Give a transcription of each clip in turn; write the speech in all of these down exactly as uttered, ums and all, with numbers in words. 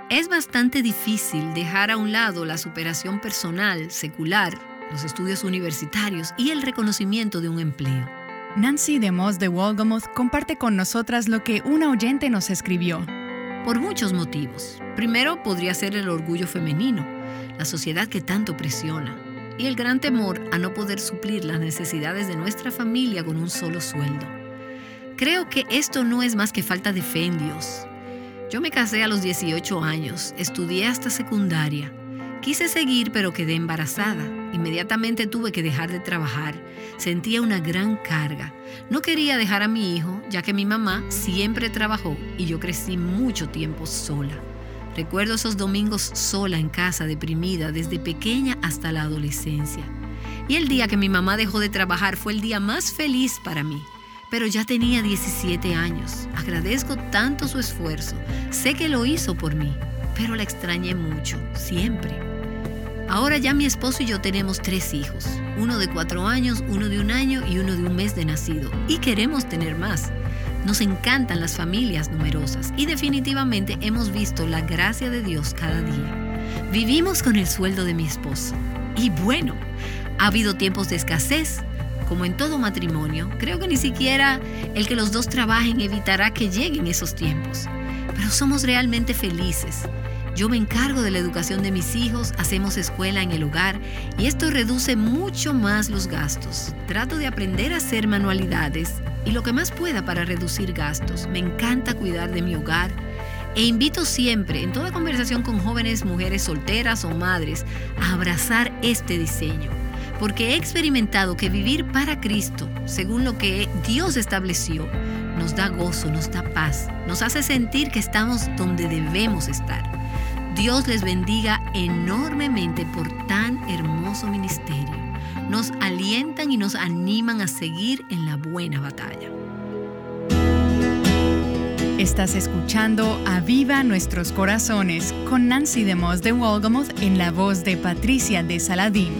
Es bastante difícil dejar a un lado la superación personal, secular, los estudios universitarios y el reconocimiento de un empleo. Nancy DeMoss de Wolgemuth comparte con nosotras lo que una oyente nos escribió. Por muchos motivos. Primero, podría ser el orgullo femenino, la sociedad que tanto presiona, y el gran temor a no poder suplir las necesidades de nuestra familia con un solo sueldo. Creo que esto no es más que falta de fe en Dios. Yo me casé a los dieciocho años, estudié hasta secundaria. Quise seguir, pero quedé embarazada. Inmediatamente tuve que dejar de trabajar. Sentía una gran carga. No quería dejar a mi hijo, ya que mi mamá siempre trabajó y yo crecí mucho tiempo sola. Recuerdo esos domingos sola en casa, deprimida, desde pequeña hasta la adolescencia. Y el día que mi mamá dejó de trabajar fue el día más feliz para mí. Pero ya tenía diecisiete años. Agradezco tanto su esfuerzo. Sé que lo hizo por mí, pero la extrañé mucho, siempre. Ahora ya mi esposo y yo tenemos tres hijos. Uno de cuatro años, uno de un año y uno de un mes de nacido. Y queremos tener más. Nos encantan las familias numerosas y definitivamente hemos visto la gracia de Dios cada día. Vivimos con el sueldo de mi esposo. Y bueno, ha habido tiempos de escasez. Como en todo matrimonio, creo que ni siquiera el que los dos trabajen evitará que lleguen esos tiempos. Pero somos realmente felices. Yo me encargo de la educación de mis hijos, hacemos escuela en el hogar y esto reduce mucho más los gastos. Trato de aprender a hacer manualidades y lo que más pueda para reducir gastos. Me encanta cuidar de mi hogar e invito siempre, en toda conversación con jóvenes mujeres solteras o madres, a abrazar este diseño. Porque he experimentado que vivir para Cristo, según lo que Dios estableció, nos da gozo, nos da paz, nos hace sentir que estamos donde debemos estar. Dios les bendiga enormemente por tan hermoso ministerio. Nos alientan y nos animan a seguir en la buena batalla. Estás escuchando Aviva Nuestros Corazones con Nancy DeMoss de Wolgemuth en la voz de Patricia de Saladín.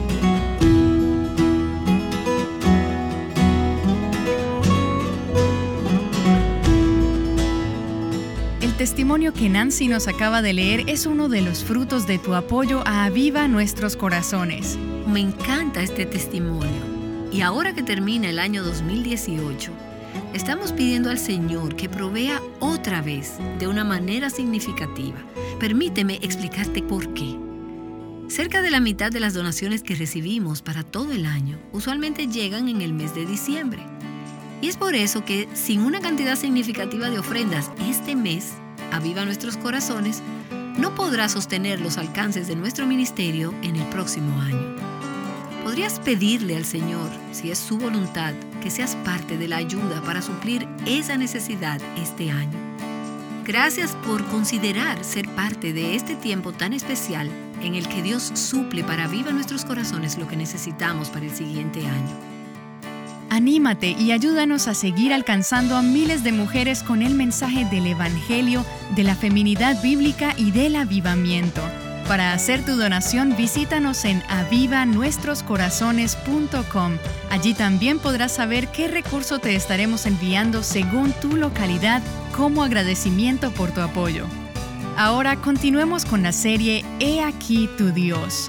El testimonio que Nancy nos acaba de leer es uno de los frutos de tu apoyo a Aviva Nuestros Corazones. Me encanta este testimonio. Y ahora que termina el año dos mil dieciocho, estamos pidiendo al Señor que provea otra vez de una manera significativa. Permíteme explicarte por qué. Cerca de la mitad de las donaciones que recibimos para todo el año usualmente llegan en el mes de diciembre. Y es por eso que, sin una cantidad significativa de ofrendas este mes, Aviva Nuestros Corazones no podrá sostener los alcances de nuestro ministerio en el próximo año. ¿Podrías pedirle al Señor, si es su voluntad, que seas parte de la ayuda para suplir esa necesidad este año? Gracias por considerar ser parte de este tiempo tan especial en el que Dios suple para Aviva Nuestros Corazones lo que necesitamos para el siguiente año. Anímate y ayúdanos a seguir alcanzando a miles de mujeres con el mensaje del Evangelio, de la feminidad bíblica y del avivamiento. Para hacer tu donación, visítanos en aviva nuestros corazones punto com. Allí también podrás saber qué recurso te estaremos enviando según tu localidad como agradecimiento por tu apoyo. Ahora continuemos con la serie He aquí tu Dios.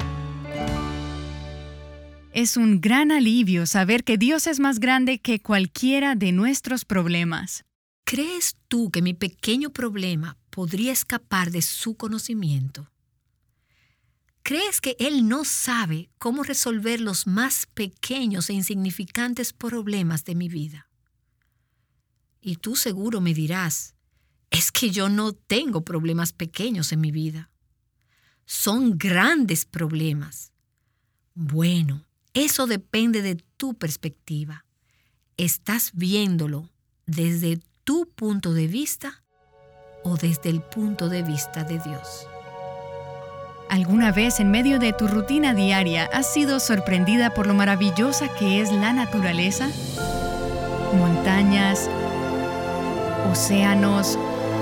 Es un gran alivio saber que Dios es más grande que cualquiera de nuestros problemas. ¿Crees tú que mi pequeño problema podría escapar de su conocimiento? ¿Crees que Él no sabe cómo resolver los más pequeños e insignificantes problemas de mi vida? Y tú seguro me dirás, es que yo no tengo problemas pequeños en mi vida. Son grandes problemas. Bueno, eso depende de tu perspectiva. ¿Estás viéndolo desde tu punto de vista o desde el punto de vista de Dios? ¿Alguna vez en medio de tu rutina diaria has sido sorprendida por lo maravillosa que es la naturaleza? Montañas, océanos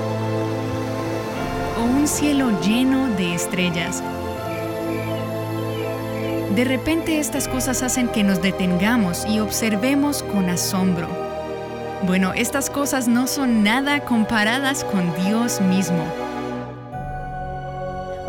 o un cielo lleno de estrellas. De repente estas cosas hacen que nos detengamos y observemos con asombro. Bueno, estas cosas no son nada comparadas con Dios mismo.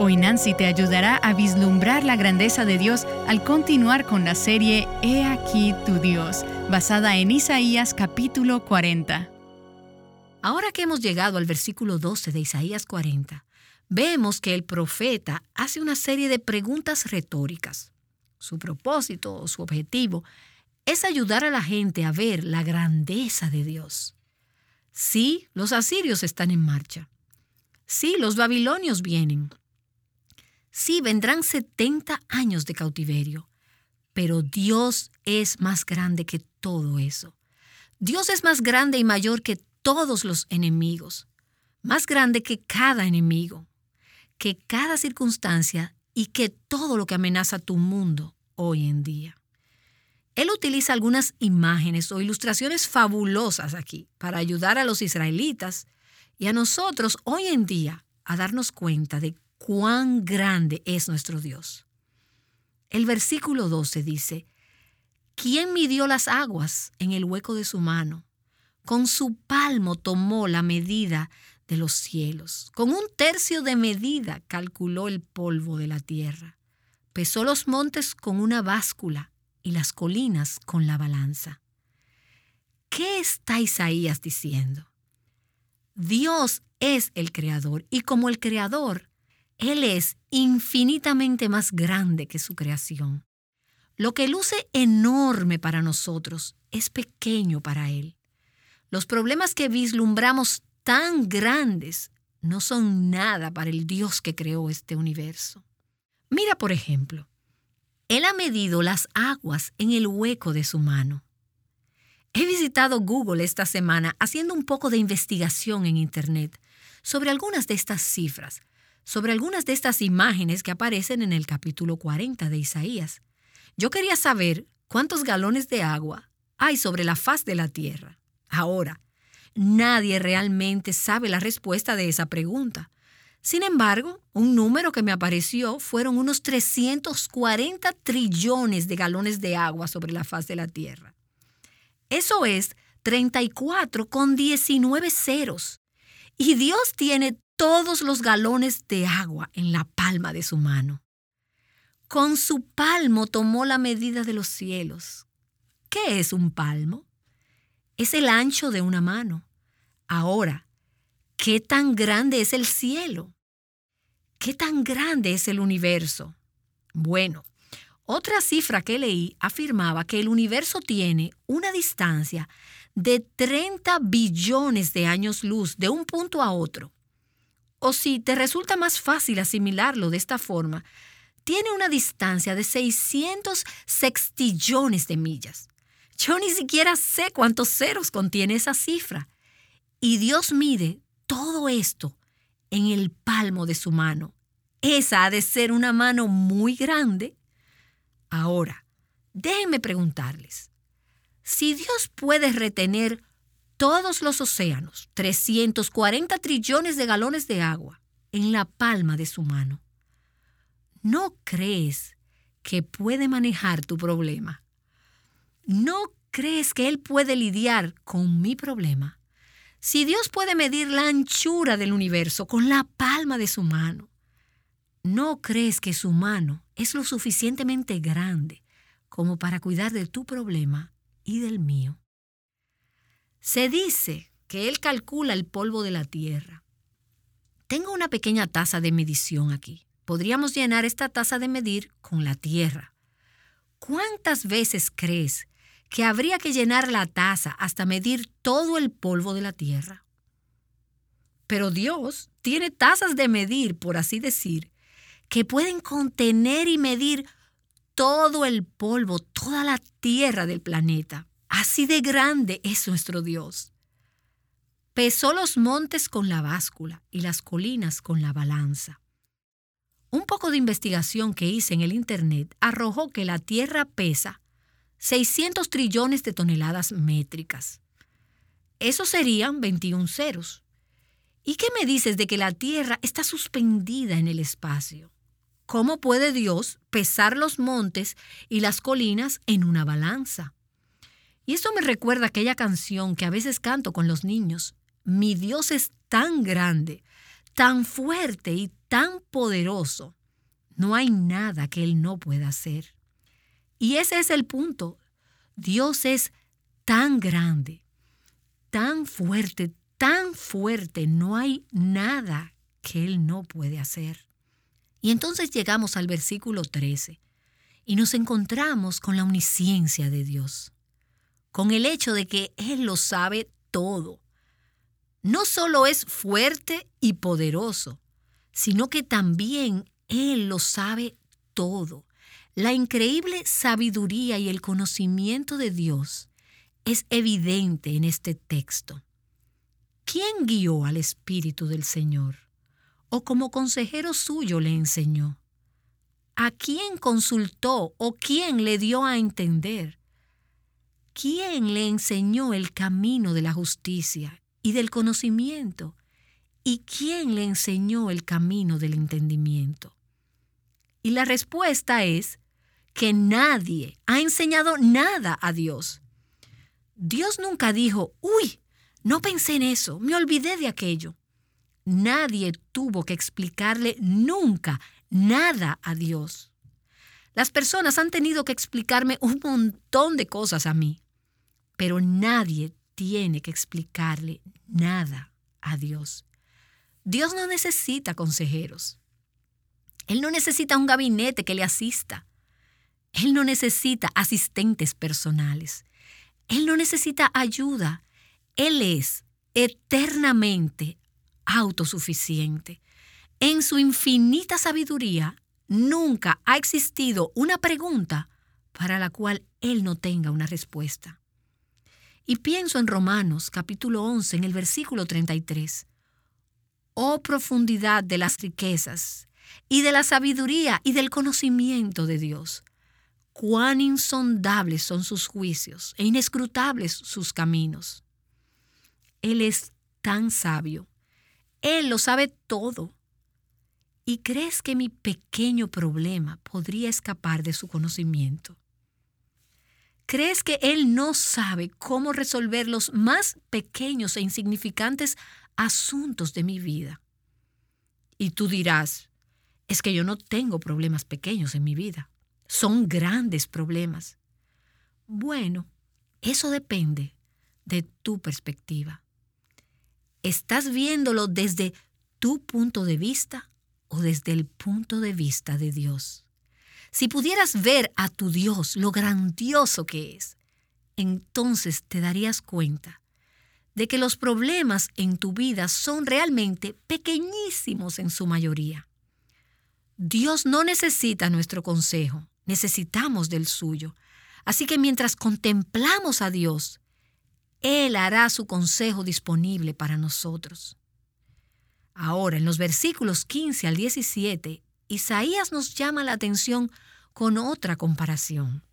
Hoy Nancy te ayudará a vislumbrar la grandeza de Dios al continuar con la serie He aquí tu Dios, basada en Isaías capítulo cuarenta. Ahora que hemos llegado al versículo doce de Isaías cuarenta, vemos que el profeta hace una serie de preguntas retóricas. Su propósito o su objetivo es ayudar a la gente a ver la grandeza de Dios. Sí, los asirios están en marcha. Sí, los babilonios vienen. Sí, vendrán setenta años de cautiverio. Pero Dios es más grande que todo eso. Dios es más grande y mayor que todos los enemigos. Más grande que cada enemigo, que cada circunstancia y que todo lo que amenaza tu mundo hoy en día. Él utiliza algunas imágenes o ilustraciones fabulosas aquí para ayudar a los israelitas y a nosotros hoy en día a darnos cuenta de cuán grande es nuestro Dios. El versículo doce dice: ¿Quién midió las aguas en el hueco de su mano? Con su palmo tomó la medida de los cielos. Con un tercio de medida calculó el polvo de la tierra. Pesó los montes con una báscula y las colinas con la balanza. ¿Qué está Isaías diciendo? Dios es el creador y como el creador, Él es infinitamente más grande que su creación. Lo que luce enorme para nosotros es pequeño para Él. Los problemas que vislumbramos tan grandes no son nada para el Dios que creó este universo. Mira, por ejemplo, Él ha medido las aguas en el hueco de su mano. He visitado Google esta semana haciendo un poco de investigación en Internet sobre algunas de estas cifras, sobre algunas de estas imágenes que aparecen en el capítulo cuarenta de Isaías. Yo quería saber cuántos galones de agua hay sobre la faz de la tierra. Ahora, nadie realmente sabe la respuesta de esa pregunta. Sin embargo, un número que me apareció fueron unos trescientos cuarenta trillones de galones de agua sobre la faz de la tierra. Eso es treinta y cuatro con diecinueve ceros. Y Dios tiene todos los galones de agua en la palma de su mano. Con su palmo tomó la medida de los cielos. ¿Qué es un palmo? Es el ancho de una mano. Ahora, ¿qué tan grande es el cielo? ¿Qué tan grande es el universo? Bueno, otra cifra que leí afirmaba que el universo tiene una distancia de treinta billones de años luz de un punto a otro. O si te resulta más fácil asimilarlo de esta forma, tiene una distancia de seiscientos sextillones de millas. Yo ni siquiera sé cuántos ceros contiene esa cifra. Y Dios mide todo esto en el palmo de su mano. Esa ha de ser una mano muy grande. Ahora, déjenme preguntarles, si Dios puede retener todos los océanos, trescientos cuarenta trillones de galones de agua, en la palma de su mano, ¿no crees que puede manejar tu problema? ¿No crees que Él puede lidiar con mi problema? Si Dios puede medir la anchura del universo con la palma de su mano, ¿no crees que su mano es lo suficientemente grande como para cuidar de tu problema y del mío? Se dice que Él calcula el polvo de la tierra. Tengo una pequeña taza de medición aquí. Podríamos llenar esta taza de medir con la tierra. ¿Cuántas veces crees que habría que llenar la taza hasta medir todo el polvo de la tierra? Pero Dios tiene tazas de medir, por así decir, que pueden contener y medir todo el polvo, toda la tierra del planeta. Así de grande es nuestro Dios. Pesó los montes con la báscula y las colinas con la balanza. Un poco de investigación que hice en el Internet arrojó que la Tierra pesa seiscientos trillones de toneladas métricas. Eso serían veintiún ceros. ¿Y qué me dices de que la Tierra está suspendida en el espacio? ¿Cómo puede Dios pesar los montes y las colinas en una balanza? Y esto me recuerda aquella canción que a veces canto con los niños. Mi Dios es tan grande, tan fuerte y tan poderoso, no hay nada que Él no pueda hacer. Y ese es el punto. Dios es tan grande, tan fuerte, tan fuerte, no hay nada que Él no puede hacer. Y entonces llegamos al versículo trece y nos encontramos con la omnisciencia de Dios, con el hecho de que Él lo sabe todo. No solo es fuerte y poderoso, sino que también Él lo sabe todo. La increíble sabiduría y el conocimiento de Dios es evidente en este texto. ¿Quién guió al Espíritu del Señor? ¿O como consejero suyo le enseñó? ¿A quién consultó o quién le dio a entender? ¿Quién le enseñó el camino de la justicia y del conocimiento? ¿Y quién le enseñó el camino del entendimiento? Y la respuesta es que nadie ha enseñado nada a Dios. Dios nunca dijo, uy, no pensé en eso, me olvidé de aquello. Nadie tuvo que explicarle nunca nada a Dios. Las personas han tenido que explicarme un montón de cosas a mí, pero nadie tiene que explicarle nada a Dios. Dios no necesita consejeros. Él no necesita un gabinete que le asista. Él no necesita asistentes personales. Él no necesita ayuda. Él es eternamente autosuficiente. En su infinita sabiduría, nunca ha existido una pregunta para la cual Él no tenga una respuesta. Y pienso en Romanos capítulo once, en el versículo treinta y tres. Oh profundidad de las riquezas y de la sabiduría y del conocimiento de Dios. Cuán insondables son sus juicios e inescrutables sus caminos. Él es tan sabio. Él lo sabe todo. ¿Y crees que mi pequeño problema podría escapar de su conocimiento? ¿Crees que Él no sabe cómo resolver los más pequeños e insignificantes asuntos de mi vida? Y tú dirás, es que yo no tengo problemas pequeños en mi vida. Son grandes problemas. Bueno, eso depende de tu perspectiva. ¿Estás viéndolo desde tu punto de vista o desde el punto de vista de Dios? Si pudieras ver a tu Dios lo grandioso que es, entonces te darías cuenta de que los problemas en tu vida son realmente pequeñísimos en su mayoría. Dios no necesita nuestro consejo, necesitamos del suyo. Así que mientras contemplamos a Dios, Él hará su consejo disponible para nosotros. Ahora, en los versículos quince al diecisiete, Isaías nos llama la atención con otra comparación.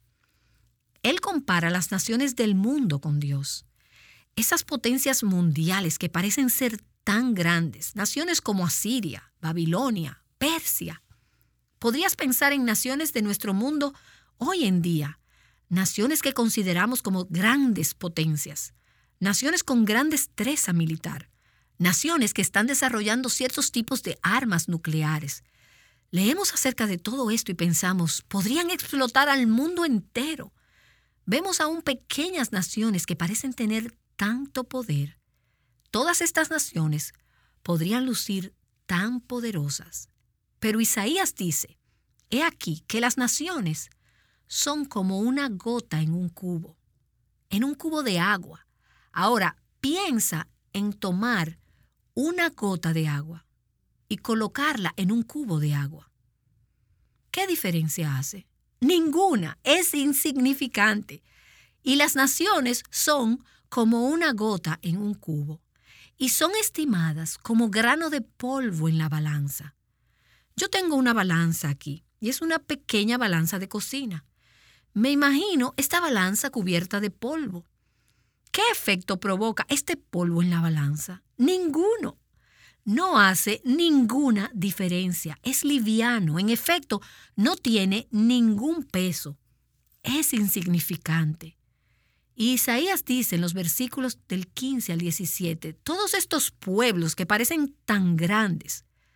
Él compara las naciones del mundo con Dios. Esas potencias mundiales que parecen ser tan grandes, naciones como Asiria, Babilonia, Persia. Podrías pensar en naciones de nuestro mundo hoy en día, naciones que consideramos como grandes potencias, naciones con gran destreza militar, naciones que están desarrollando ciertos tipos de armas nucleares. Leemos acerca de todo esto y pensamos, podrían explotar al mundo entero. Vemos aún pequeñas naciones que parecen tener tanto poder. Todas estas naciones podrían lucir tan poderosas. Pero Isaías dice, he aquí que las naciones son como una gota en un cubo, en un cubo de agua. Ahora, piensa en tomar una gota de agua y colocarla en un cubo de agua. ¿Qué diferencia hace? Ninguna, es insignificante. Y las naciones son como una gota en un cubo y son estimadas como grano de polvo en la balanza. Yo tengo una balanza aquí y es una pequeña balanza de cocina. Me imagino esta balanza cubierta de polvo. ¿Qué efecto provoca este polvo en la balanza? Ninguno. No hace ninguna diferencia. Es liviano. En efecto, no tiene ningún peso. Es insignificante. Y Isaías dice en los versículos del quince al diecisiete, todos estos pueblos que parecen tan grandes,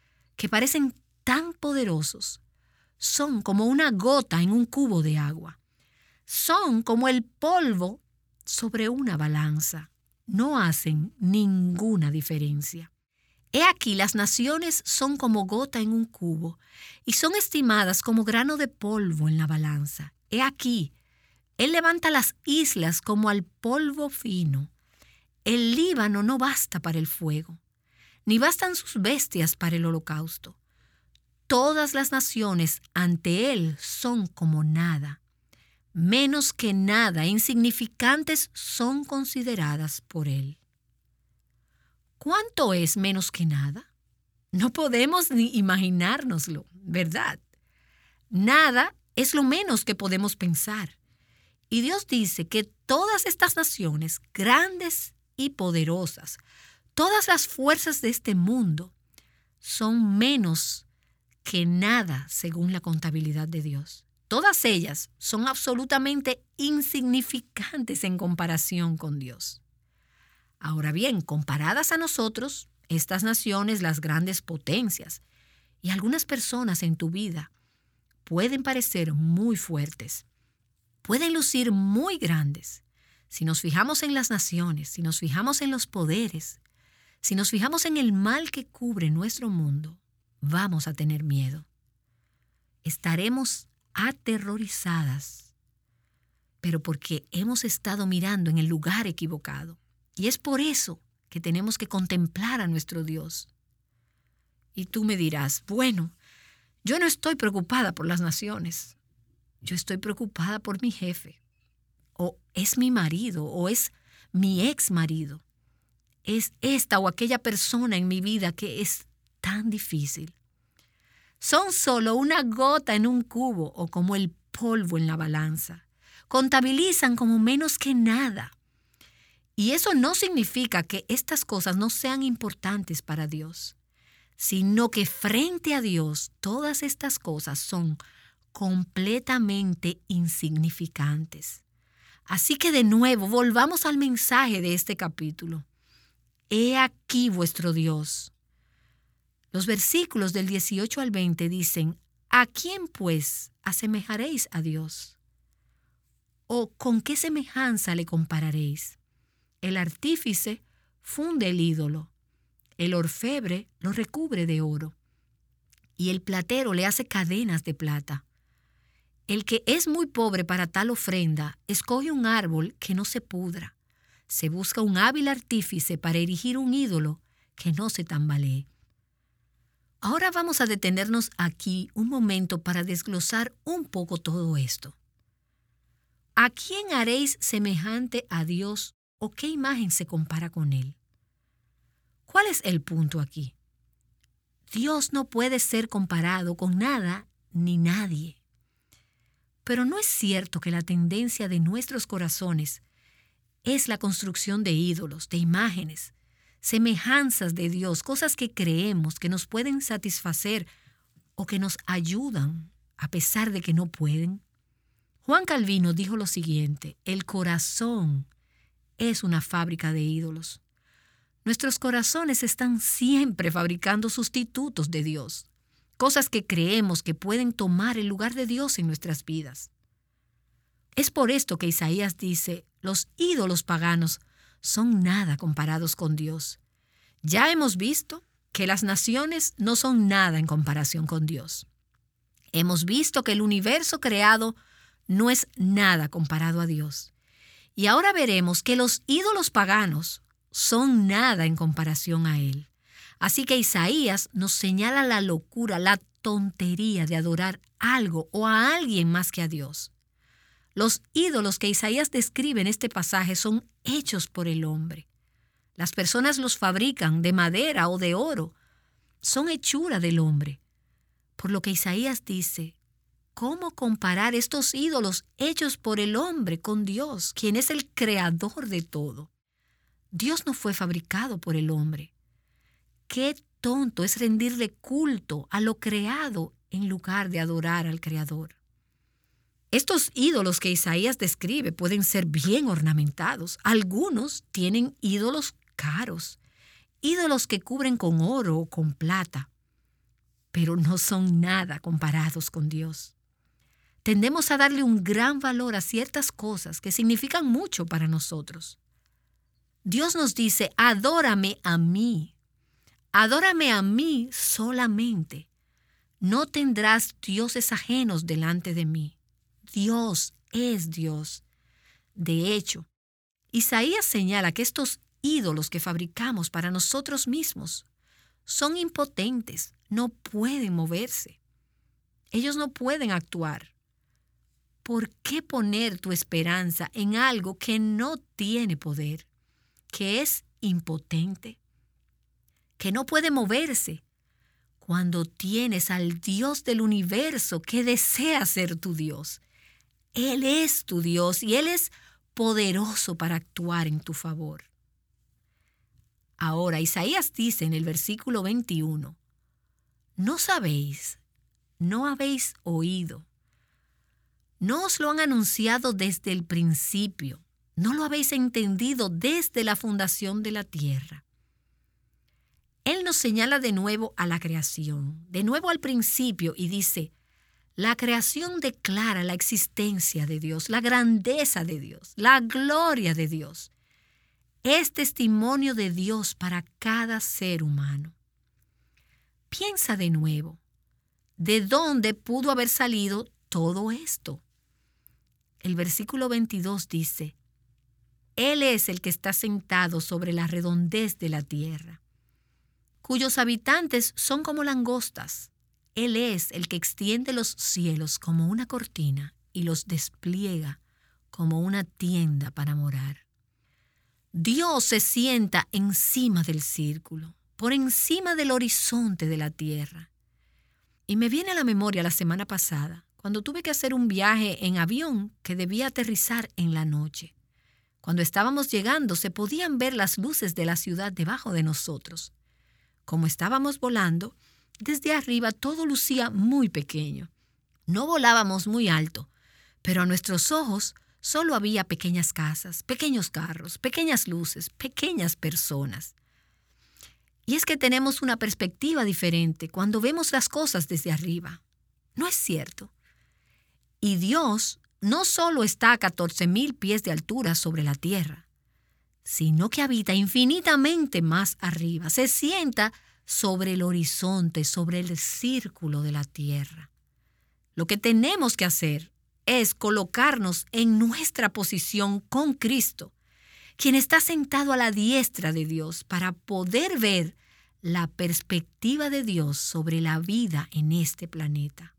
que parecen tan poderosos, son como una gota en un cubo de agua. Son como el polvo sobre una balanza. No hacen ninguna diferencia. He aquí, las naciones son como gota en un cubo y son estimadas como grano de polvo en la balanza. He aquí, Él levanta las islas como al polvo fino. El Líbano no basta para el fuego, ni bastan sus bestias para el holocausto. Todas las naciones ante Él son como nada. Menos que nada, insignificantes son consideradas por Él. ¿Cuánto es menos que nada? No podemos ni imaginárnoslo, ¿verdad? Nada es lo menos que podemos pensar. Y Dios dice que todas estas naciones, grandes y poderosas, todas las fuerzas de este mundo, son menos que nada según la contabilidad de Dios. Todas ellas son absolutamente insignificantes en comparación con Dios. Ahora bien, comparadas a nosotros, estas naciones, las grandes potencias, y algunas personas en tu vida, pueden parecer muy fuertes, pueden lucir muy grandes. Si nos fijamos en las naciones, si nos fijamos en los poderes, si nos fijamos en el mal que cubre nuestro mundo, vamos a tener miedo. Estaremos aterrorizadas, pero porque hemos estado mirando en el lugar equivocado. Y es por eso que tenemos que contemplar a nuestro Dios. Y tú me dirás, bueno, yo no estoy preocupada por las naciones. Yo estoy preocupada por mi jefe. O es mi marido, o es mi ex marido. Es esta o aquella persona en mi vida que es tan difícil. Son solo una gota en un cubo o como el polvo en la balanza. Contabilizan como menos que nada. Y eso no significa que estas cosas no sean importantes para Dios, sino que frente a Dios todas estas cosas son completamente insignificantes. Así que de nuevo volvamos al mensaje de este capítulo. He aquí vuestro Dios. Los versículos del dieciocho al veinte dicen, ¿a quién pues asemejaréis a Dios? ¿O con qué semejanza le compararéis? El artífice funde el ídolo, el orfebre lo recubre de oro, y el platero le hace cadenas de plata. El que es muy pobre para tal ofrenda, escoge un árbol que no se pudra. Se busca un hábil artífice para erigir un ídolo que no se tambalee. Ahora vamos a detenernos aquí un momento para desglosar un poco todo esto. ¿A quién haréis semejante a Dios o qué imagen se compara con Él? ¿Cuál es el punto aquí? Dios no puede ser comparado con nada ni nadie. Pero no es cierto que la tendencia de nuestros corazones es la construcción de ídolos, de imágenes, semejanzas de Dios, cosas que creemos que nos pueden satisfacer o que nos ayudan a pesar de que no pueden. Juan Calvino dijo lo siguiente: el corazón es una fábrica de ídolos. Nuestros corazones están siempre fabricando sustitutos de Dios, cosas que creemos que pueden tomar el lugar de Dios en nuestras vidas. Es por esto que Isaías dice, los ídolos paganos son nada comparados con Dios. Ya hemos visto que las naciones no son nada en comparación con Dios. Hemos visto que el universo creado no es nada comparado a Dios. Y ahora veremos que los ídolos paganos son nada en comparación a Él. Así que Isaías nos señala la locura, la tontería de adorar algo o a alguien más que a Dios. Los ídolos que Isaías describe en este pasaje son hechos por el hombre. Las personas los fabrican de madera o de oro. Son hechura del hombre. Por lo que Isaías dice, ¿cómo comparar estos ídolos hechos por el hombre con Dios, quien es el creador de todo? Dios no fue fabricado por el hombre. Qué tonto es rendirle culto a lo creado en lugar de adorar al Creador. Estos ídolos que Isaías describe pueden ser bien ornamentados. Algunos tienen ídolos caros, ídolos que cubren con oro o con plata. pero no son nada comparados con Dios. Tendemos a darle un gran valor a ciertas cosas que significan mucho para nosotros. Dios nos dice, adórame a mí. Adórame a mí solamente. No tendrás dioses ajenos delante de mí. Dios es Dios. De hecho, Isaías señala que estos ídolos que fabricamos para nosotros mismos son impotentes, no pueden moverse. Ellos no pueden actuar. ¿Por qué poner tu esperanza en algo que no tiene poder, que es impotente, que no puede moverse, cuando tienes al Dios del universo que desea ser tu Dios? Él es tu Dios y Él es poderoso para actuar en tu favor. Ahora, Isaías dice en el versículo veintiuno, ¿no sabéis? ¿No habéis oído? ¿No os lo han anunciado desde el principio? ¿No lo habéis entendido desde la fundación de la tierra? Él nos señala de nuevo a la creación, de nuevo al principio, y dice, la creación declara la existencia de Dios, la grandeza de Dios, la gloria de Dios. Es testimonio de Dios para cada ser humano. Piensa de nuevo, ¿de dónde pudo haber salido todo esto? El versículo veintidós dice, Él es el que está sentado sobre la redondez de la tierra, cuyos habitantes son como langostas. Él es el que extiende los cielos como una cortina y los despliega como una tienda para morar. Dios se sienta encima del círculo, por encima del horizonte de la tierra. Y me viene a la memoria la semana pasada, cuando tuve que hacer un viaje en avión que debía aterrizar en la noche. Cuando estábamos llegando, se podían ver las luces de la ciudad debajo de nosotros. Como estábamos volando, desde arriba todo lucía muy pequeño. No volábamos muy alto, pero a nuestros ojos solo había pequeñas casas, pequeños carros, pequeñas luces, pequeñas personas. Y es que tenemos una perspectiva diferente cuando vemos las cosas desde arriba. ¿No es cierto? Y Dios no solo está a catorce mil pies de altura sobre la tierra, sino que habita infinitamente más arriba. Se sienta sobre el horizonte, sobre el círculo de la tierra. Lo que tenemos que hacer es colocarnos en nuestra posición con Cristo, quien está sentado a la diestra de Dios, para poder ver la perspectiva de Dios sobre la vida en este planeta.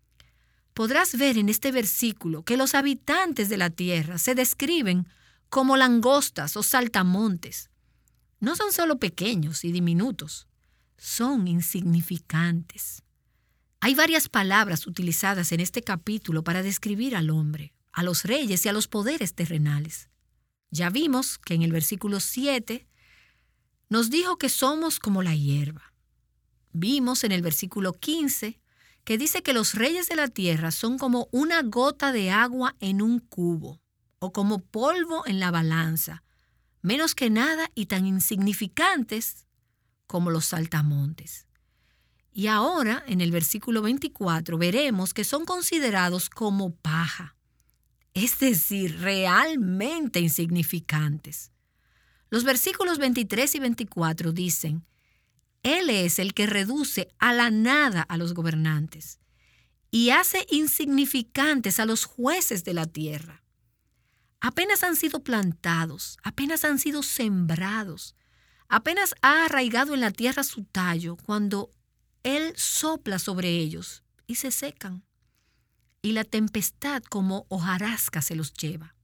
Podrás ver en este versículo que los habitantes de la tierra se describen como langostas o saltamontes. No son solo pequeños y diminutos, son insignificantes. Hay varias palabras utilizadas en este capítulo para describir al hombre, a los reyes y a los poderes terrenales. Ya vimos que en el versículo siete nos dijo que somos como la hierba. Vimos en el versículo quince que dice que los reyes de la tierra son como una gota de agua en un cubo, o como polvo en la balanza, menos que nada y tan insignificantes como los saltamontes. Y ahora, en el versículo veinticuatro, veremos que son considerados como paja, es decir, realmente insignificantes. Los versículos veintitrés y veinticuatro dicen, Él es el que reduce a la nada a los gobernantes y hace insignificantes a los jueces de la tierra. Apenas han sido plantados, apenas han sido sembrados, apenas ha arraigado en la tierra su tallo cuando Él sopla sobre ellos y se secan, y la tempestad como hojarasca se los lleva.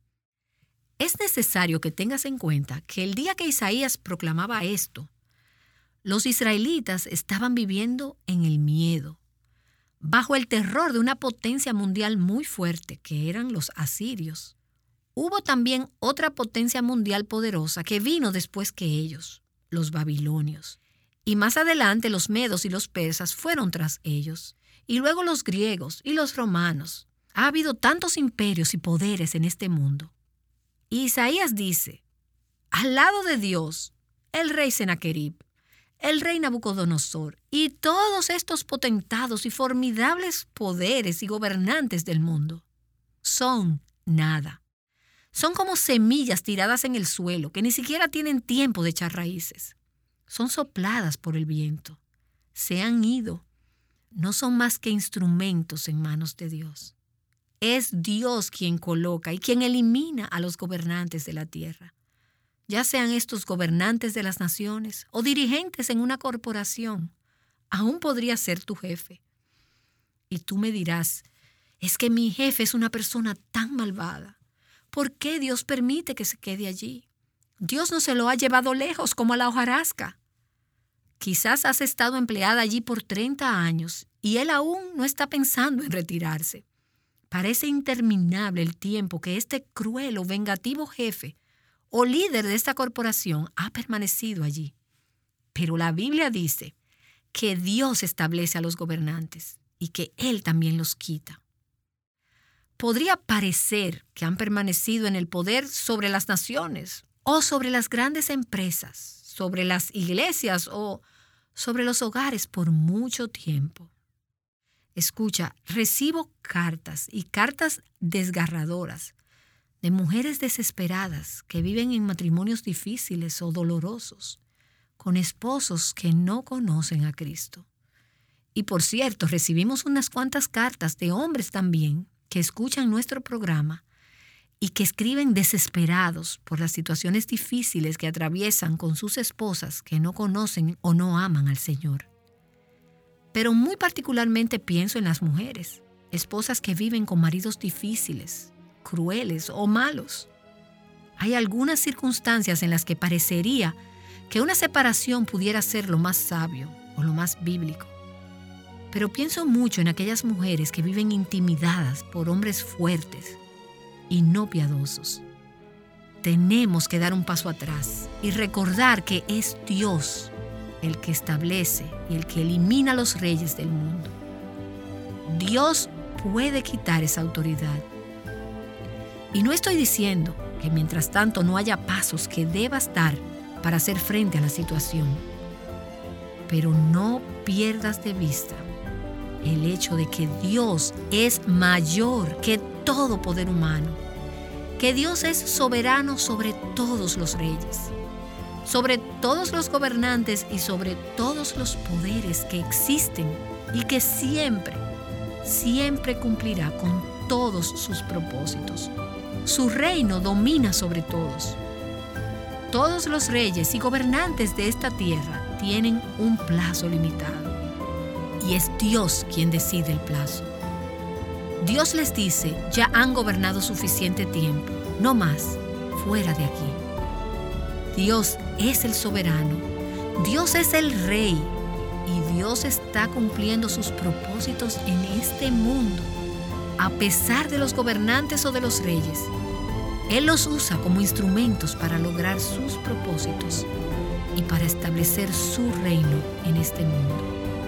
Es necesario que tengas en cuenta que el día que Isaías proclamaba esto, los israelitas estaban viviendo en el miedo, bajo el terror de una potencia mundial muy fuerte, que eran los asirios. Hubo también otra potencia mundial poderosa que vino después que ellos, los babilonios. Y más adelante los medos y los persas fueron tras ellos, y luego los griegos y los romanos. Ha habido tantos imperios y poderes en este mundo. Y Isaías dice, al lado de Dios, el rey Sennacherib, el rey Nabucodonosor y todos estos potentados y formidables poderes y gobernantes del mundo son nada. Son como semillas tiradas en el suelo que ni siquiera tienen tiempo de echar raíces. Son sopladas por el viento. Se han ido. No son más que instrumentos en manos de Dios. Es Dios quien coloca y quien elimina a los gobernantes de la tierra. Ya sean estos gobernantes de las naciones o dirigentes en una corporación, aún podría ser tu jefe. Y tú me dirás, es que mi jefe es una persona tan malvada. ¿Por qué Dios permite que se quede allí? Dios no se lo ha llevado lejos como a la hojarasca. Quizás has estado empleada allí por treinta años y él aún no está pensando en retirarse. Parece interminable el tiempo que este cruel o vengativo jefe o líder de esta corporación ha permanecido allí. Pero la Biblia dice que Dios establece a los gobernantes y que Él también los quita. Podría parecer que han permanecido en el poder sobre las naciones o sobre las grandes empresas, sobre las iglesias o sobre los hogares por mucho tiempo. Escucha, recibo cartas y cartas desgarradoras de mujeres desesperadas que viven en matrimonios difíciles o dolorosos, con esposos que no conocen a Cristo. Y por cierto, recibimos unas cuantas cartas de hombres también que escuchan nuestro programa y que escriben desesperados por las situaciones difíciles que atraviesan con sus esposas que no conocen o no aman al Señor. Pero muy particularmente pienso en las mujeres, esposas que viven con maridos difíciles, crueles o malos. Hay algunas circunstancias en las que parecería que una separación pudiera ser lo más sabio o lo más bíblico. Pero pienso mucho en aquellas mujeres que viven intimidadas por hombres fuertes y no piadosos. Tenemos que dar un paso atrás y recordar que es Dios el que establece y el que elimina a los reyes del mundo. Dios puede quitar esa autoridad. Y no estoy diciendo que mientras tanto no haya pasos que debas dar para hacer frente a la situación. Pero no pierdas de vista el hecho de que Dios es mayor que todo poder humano, que Dios es soberano sobre todos los reyes, sobre todos los gobernantes y sobre todos los poderes que existen y que siempre, siempre cumplirá con todos sus propósitos. Su reino domina sobre todos. Todos los reyes y gobernantes de esta tierra tienen un plazo limitado. Y es Dios quien decide el plazo. Dios les dice, ya han gobernado suficiente tiempo, no más, fuera de aquí. Dios es el soberano, Dios es el rey y Dios está cumpliendo sus propósitos en este mundo, a pesar de los gobernantes o de los reyes. Él los usa como instrumentos para lograr sus propósitos y para establecer su reino en este mundo.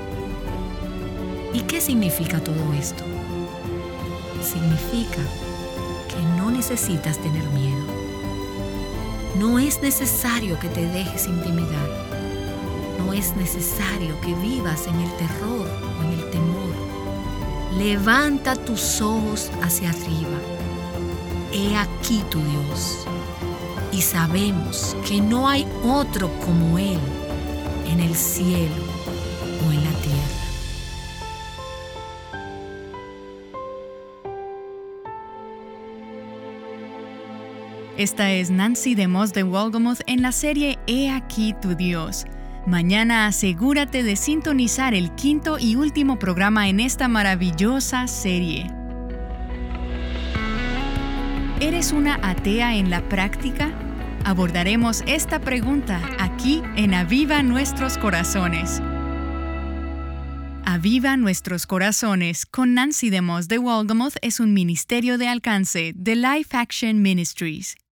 ¿Y qué significa todo esto? Significa que no necesitas tener miedo. No es necesario que te dejes intimidar. No es necesario que vivas en el terror o en el temor. Levanta tus ojos hacia arriba. He aquí tu Dios. Y sabemos que no hay otro como Él en el cielo o en la tierra. Esta es Nancy DeMoss de Wolgemuth en la serie He aquí tu Dios. Mañana asegúrate de sintonizar el quinto y último programa en esta maravillosa serie. ¿Eres una atea en la práctica? Abordaremos esta pregunta aquí en Aviva Nuestros Corazones. Aviva Nuestros Corazones con Nancy DeMoss de Wolgemuth es un ministerio de alcance de Life Action Ministries.